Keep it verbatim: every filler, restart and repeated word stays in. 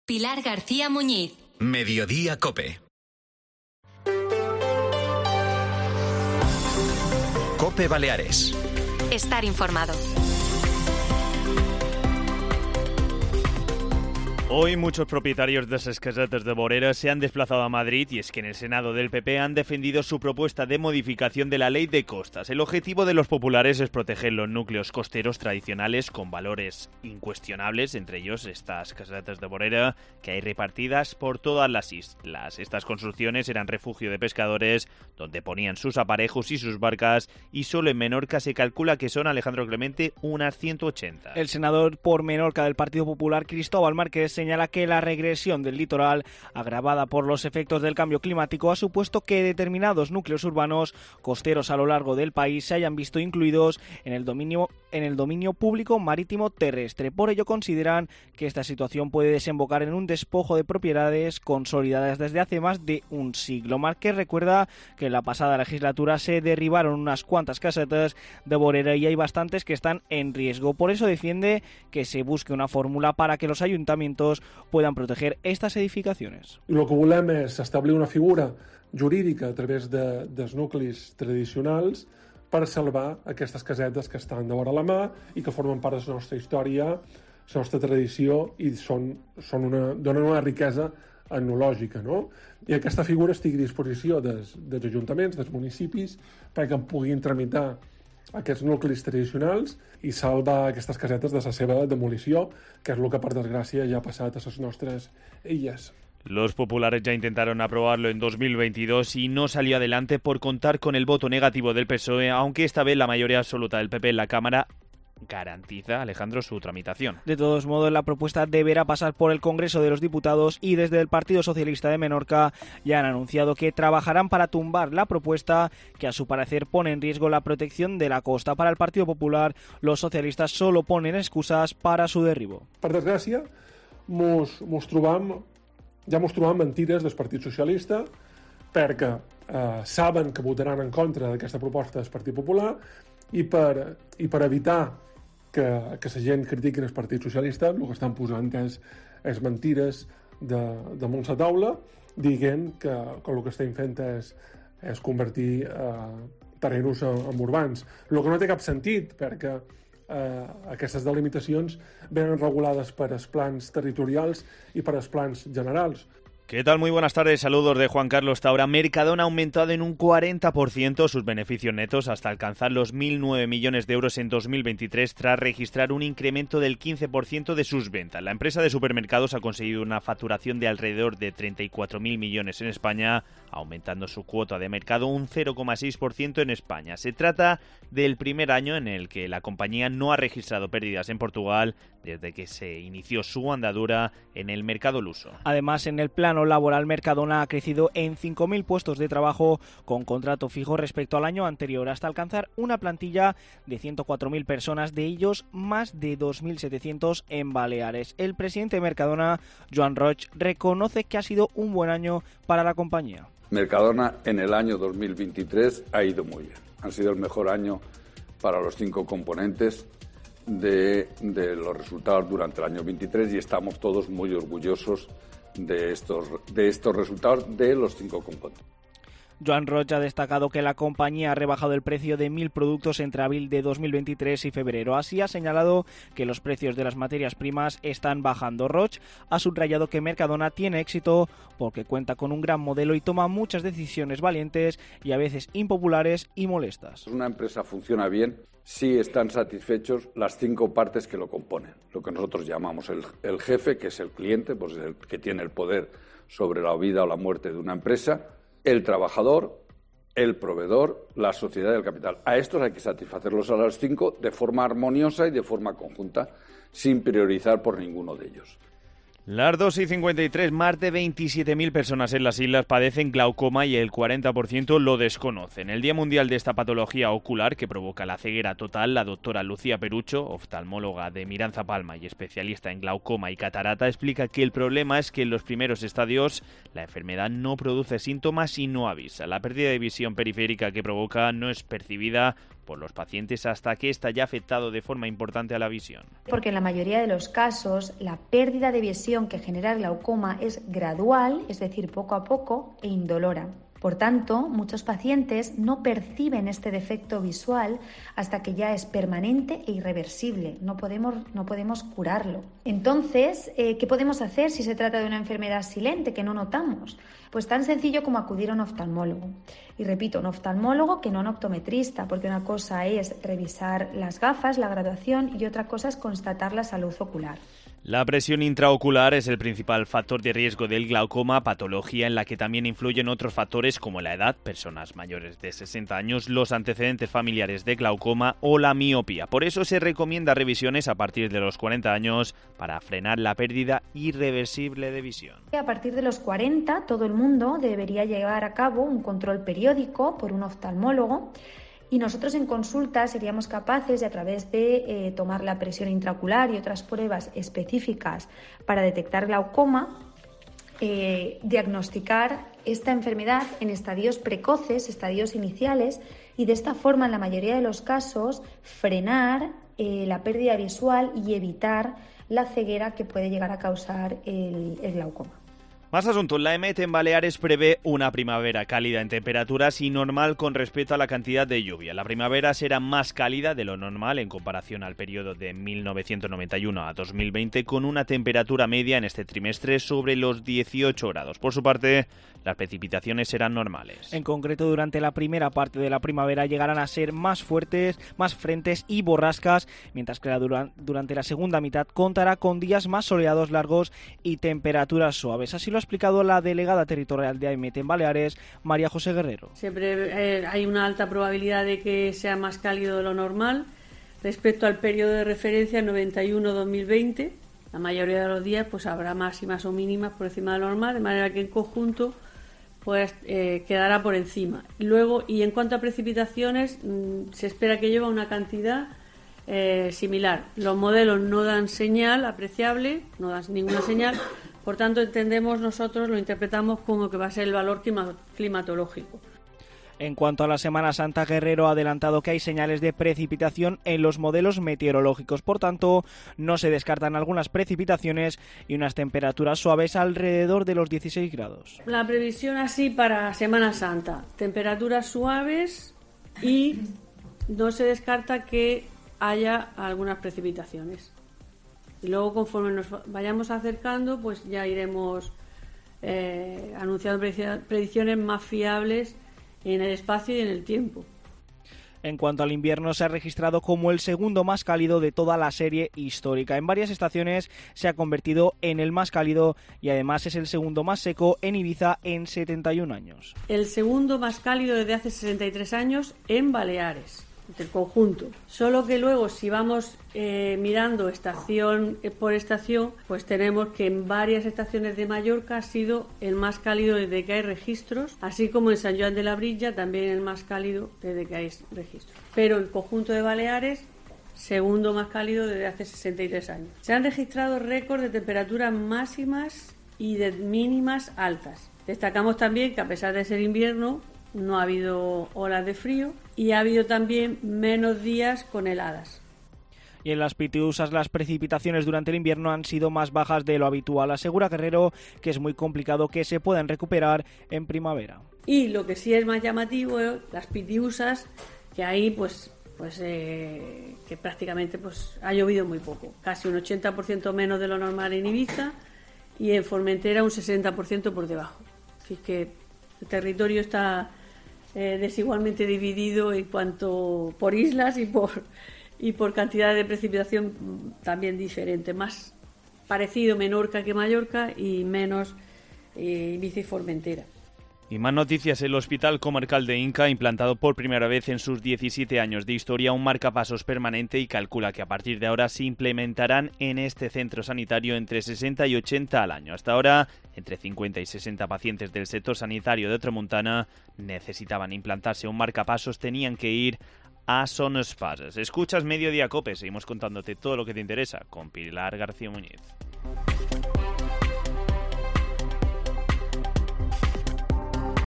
Pilar García Muñiz. Mediodía COPE. COPE Baleares. Estar informado. Hoy muchos propietarios de esas casetas de Borera se han desplazado a Madrid y es que en el Senado del P P han defendido su propuesta de modificación de la ley de costas. El objetivo de los populares es proteger los núcleos costeros tradicionales con valores incuestionables, entre ellos estas casetas de Borera que hay repartidas por todas las islas. Estas construcciones eran refugio de pescadores donde ponían sus aparejos y sus barcas y solo en Menorca se calcula que son, Alejandro Clemente, unas ciento ochenta. El senador por Menorca del Partido Popular, Cristóbal Márquez, señala que la regresión del litoral, agravada por los efectos del cambio climático, ha supuesto que determinados núcleos urbanos costeros a lo largo del país se hayan visto incluidos en el dominio, en el dominio público marítimo terrestre. Por ello consideran que esta situación puede desembocar en un despojo de propiedades consolidadas desde hace más de un siglo. Márquez recuerda que en la pasada legislatura se derribaron unas cuantas casetas de Borera y hay bastantes que están en riesgo. Por eso defiende que se busque una fórmula para que los ayuntamientos puedan proteger estas edificacions. I el que volem és establir una figura jurídica a través de, dels nuclis tradicionals per salvar aquestes casetes que estan de vora la mà i que formen part de la nostra història, la nostra tradició i són, són una, donen una riquesa etnològica, no? I aquesta figura estigui a disposició dels, dels ajuntaments, dels municipis, perquè en puguin tramitar aquests nuclis tradicionals i salvar aquestes casetes de la seva demolició, que és el que per desgràcia ja ha passat a les nostres illes. Los populares ya intentaron aprobarlo en dos mil veintidós y no salió adelante por contar con el voto negativo del P S O E, aunque esta vez la mayoría absoluta del P P en la Cámara garantiza, Alejandro, su tramitación. De todos modos, la propuesta deberá pasar por el Congreso de los Diputados y desde el Partido Socialista de Menorca ya han anunciado que trabajarán para tumbar la propuesta que a su parecer pone en riesgo la protección de la costa. Para el Partido Popular, los socialistas solo ponen excusas para su derribo. Per desgràcia, mos, mos trobam, ja mos trobam mentides del Partit Socialista perquè eh, saben que votaran en contra d'aquesta proposta del Partit Popular i per, i per evitar que, que la gent critiqui el Partit Socialista, el que estan posant és, és mentides de, de molts a taula, dient que, que el que estem fent és, és convertir eh, terrenys en, en urbans. El que no té cap sentit, perquè eh, aquestes delimitacions venen regulades per els plans territorials i per els plans generals. ¿Qué tal? Muy buenas tardes, saludos de Juan Carlos Taura. Mercadona ha aumentado en un cuarenta por ciento sus beneficios netos hasta alcanzar los mil nueve millones de euros en dos mil veintitrés tras registrar un incremento del quince por ciento de sus ventas. La empresa de supermercados ha conseguido una facturación de alrededor de treinta y cuatro mil millones en España, aumentando su cuota de mercado un cero coma seis por ciento en España. Se trata del primer año en el que la compañía no ha registrado pérdidas en Portugal desde que se inició su andadura en el mercado luso. Además, en el plano laboral, Mercadona ha crecido en cinco mil puestos de trabajo con contrato fijo respecto al año anterior, hasta alcanzar una plantilla de ciento cuatro mil personas, de ellos más de dos mil setecientos en Baleares. El presidente de Mercadona, Joan Roig, reconoce que ha sido un buen año para la compañía. Mercadona en el año dos mil veintitrés ha ido muy bien. Ha sido el mejor año para los cinco componentes de, de los resultados durante el año veintitrés y estamos todos muy orgullosos de estos, de estos resultados de los cinco componentes. Joan Roig ha destacado que la compañía ha rebajado el precio de mil productos entre abril de dos mil veintitrés y febrero. Así ha señalado que los precios de las materias primas están bajando. Roig ha subrayado que Mercadona tiene éxito porque cuenta con un gran modelo y toma muchas decisiones valientes y a veces impopulares y molestas. Una empresa funciona bien si están satisfechos las cinco partes que lo componen. Lo que nosotros llamamos el, el jefe, que es el cliente, pues el que tiene el poder sobre la vida o la muerte de una empresa, el trabajador, el proveedor, la sociedad y el capital. A estos hay que satisfacerlos a los cinco de forma armoniosa y de forma conjunta, sin priorizar por ninguno de ellos. Las dos y cincuenta y tres, más de veintisiete mil personas en las islas padecen glaucoma y el cuarenta por ciento lo desconocen. El Día Mundial de esta patología ocular que provoca la ceguera total, la doctora Lucía Perucho, oftalmóloga de Miranza Palma y especialista en glaucoma y catarata, explica que el problema es que en los primeros estadios la enfermedad no produce síntomas y no avisa. La pérdida de visión periférica que provoca no es percibida por los pacientes hasta que ésta haya afectado de forma importante a la visión. Porque en la mayoría de los casos la pérdida de visión que genera el glaucoma es gradual, es decir, poco a poco e indolora. Por tanto, muchos pacientes no perciben este defecto visual hasta que ya es permanente e irreversible. No podemos, no podemos curarlo. Entonces, eh, ¿qué podemos hacer si se trata de una enfermedad silente que no notamos? Pues tan sencillo como acudir a un oftalmólogo. Y repito, un oftalmólogo que no un optometrista, porque una cosa es revisar las gafas, la graduación, y otra cosa es constatar la salud ocular. La presión intraocular es el principal factor de riesgo del glaucoma, patología en la que también influyen otros factores como la edad, personas mayores de sesenta años, los antecedentes familiares de glaucoma o la miopía. Por eso se recomienda revisiones a partir de los cuarenta años para frenar la pérdida irreversible de visión. A partir de los cuarenta, todo el mundo debería llevar a cabo un control periódico por un oftalmólogo. Y nosotros en consulta seríamos capaces de, a través de eh, tomar la presión intraocular y otras pruebas específicas para detectar glaucoma, eh, diagnosticar esta enfermedad en estadios precoces, estadios iniciales, y de esta forma, en la mayoría de los casos, frenar eh, la pérdida visual y evitar la ceguera que puede llegar a causar el, el glaucoma. Más asuntos. La EMET en Baleares prevé una primavera cálida en temperaturas y normal con respecto a la cantidad de lluvia. La primavera será más cálida de lo normal en comparación al periodo de mil novecientos noventa y uno a dos mil veinte, con una temperatura media en este trimestre sobre los dieciocho grados. Por su parte, las precipitaciones serán normales. En concreto, durante la primera parte de la primavera llegarán a ser más fuertes, más frentes y borrascas, mientras que la dura- durante la segunda mitad contará con días más soleados, largos y temperaturas suaves. Así lo ha explicado la delegada territorial de AEMET en Baleares, María José Guerrero. Siempre eh, hay una alta probabilidad de que sea más cálido de lo normal respecto al periodo de referencia noventa y uno a dos mil veinte. La mayoría de los días pues habrá máximas o mínimas por encima de lo normal, de manera que en conjunto pues eh, quedará por encima. Luego, y en cuanto a precipitaciones, mmm, se espera que lleve una cantidad eh, similar. Los modelos no dan señal apreciable, no dan ninguna señal. Por tanto, entendemos nosotros, lo interpretamos como que va a ser el valor climatológico. En cuanto a la Semana Santa, Guerrero ha adelantado que hay señales de precipitación en los modelos meteorológicos. Por tanto, no se descartan algunas precipitaciones y unas temperaturas suaves alrededor de los dieciséis grados. La previsión así para Semana Santa, temperaturas suaves y no se descarta que haya algunas precipitaciones. Y luego, conforme nos vayamos acercando, pues ya iremos eh, anunciando predicciones más fiables en el espacio y en el tiempo. En cuanto al invierno, se ha registrado como el segundo más cálido de toda la serie histórica. En varias estaciones se ha convertido en el más cálido y además es el segundo más seco en Ibiza en setenta y un años. El segundo más cálido desde hace sesenta y tres años en Baleares, del conjunto. Solo que luego, si vamos eh, mirando estación por estación, pues tenemos que en varias estaciones de Mallorca ha sido el más cálido desde que hay registros, así como en San Joan de la Brilla también el más cálido desde que hay registros. Pero el conjunto de Baleares, segundo más cálido desde hace sesenta y tres años. Se han registrado récords de temperaturas máximas y de mínimas altas. Destacamos también que, a pesar de ser invierno, no ha habido olas de frío y ha habido también menos días con heladas. Y en las Pitiusas las precipitaciones durante el invierno han sido más bajas de lo habitual. Asegura Guerrero que es muy complicado que se puedan recuperar en primavera. Y lo que sí es más llamativo es las Pitiusas, que ahí pues pues eh, que prácticamente pues ha llovido muy poco, casi un ochenta por ciento menos de lo normal en Ibiza y en Formentera un sesenta por ciento por debajo. Así que el territorio está Eh, desigualmente dividido en cuanto por islas y por y por cantidad de precipitación también diferente, más parecido Menorca que Mallorca y menos eh, Ibiza y Formentera. Y más noticias. El Hospital Comarcal de Inca ha implantado por primera vez en sus diecisiete años de historia un marcapasos permanente y calcula que a partir de ahora se implementarán en este centro sanitario entre sesenta y ochenta al año. Hasta ahora, entre cincuenta y sesenta pacientes del sector sanitario de Tramuntana necesitaban implantarse un marcapasos, tenían que ir a Son Fases. Escuchas Mediodía Cope, seguimos contándote todo lo que te interesa con Pilar García Muñiz.